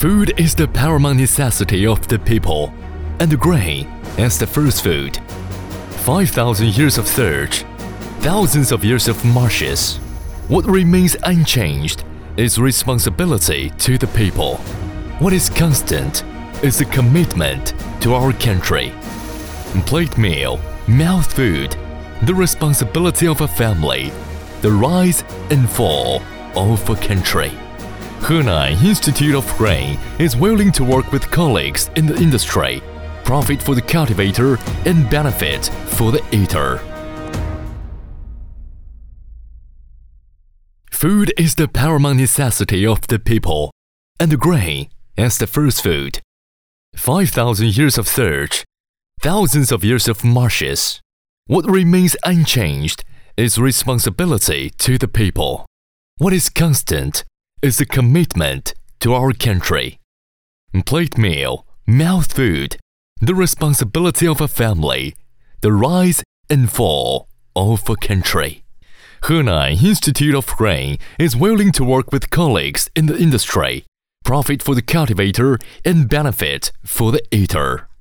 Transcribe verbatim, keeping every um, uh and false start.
Food is the paramount necessity of the people, and the grain as the first food. five thousand years of search, thousands of years of marshes. What remains unchanged is responsibility to the people. What is constant is a commitment to our country. Plate meal, mouth food, the responsibility of a family, the rise and fall of a country. Henan Institute of Grain is willing to work with colleagues in the industry, profit for the cultivator and benefit for the eater. Food is the paramount necessity of the people, and the grain as the first food. five thousand years of search, thousands of years of marshes. What remains unchanged is responsibility to the people. What is constant is a commitment to our country. Plate meal, mouth food, the responsibility of a family, the rise and fall of a country. Henan Institute of Grain is willing to work with colleagues in the industry, profit for the cultivator and benefit for the eater.